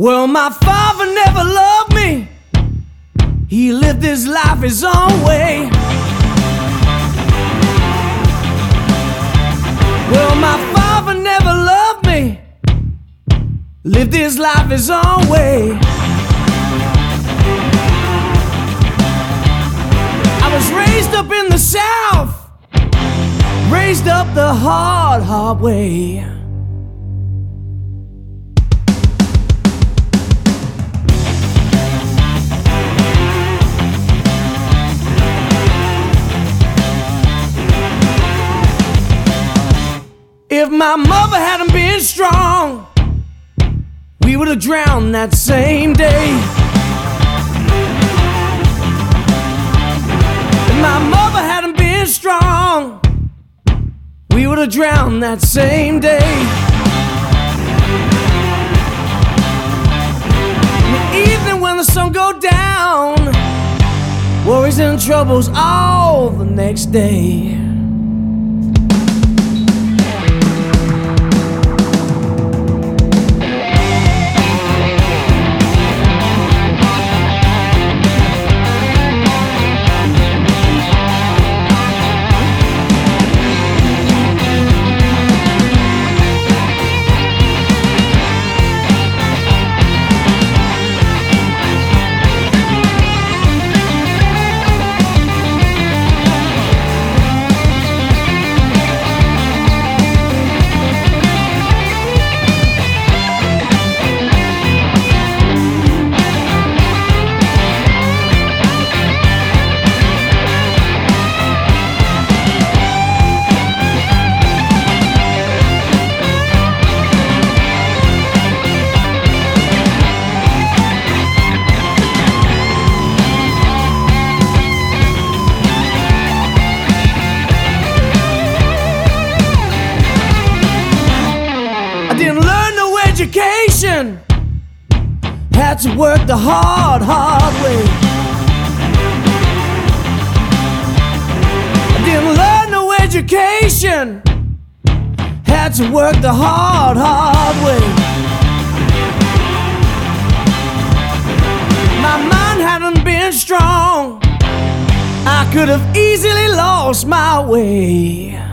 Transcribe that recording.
Well, my father never loved me. He lived his life his own way. Well, my father never loved me. Lived his life his own way. I was raised up in the South, raised up the hard, hard way. If my mother hadn't been strong, we would have drowned that same day. If my mother hadn't been strong, we would have drowned that same day. In the evening when the sun go down, worries and troubles all the next day. Education, had to work the hard, hard way. I didn't learn no education, had to work the hard, hard way. My mind hadn't been strong, I could have easily lost my way.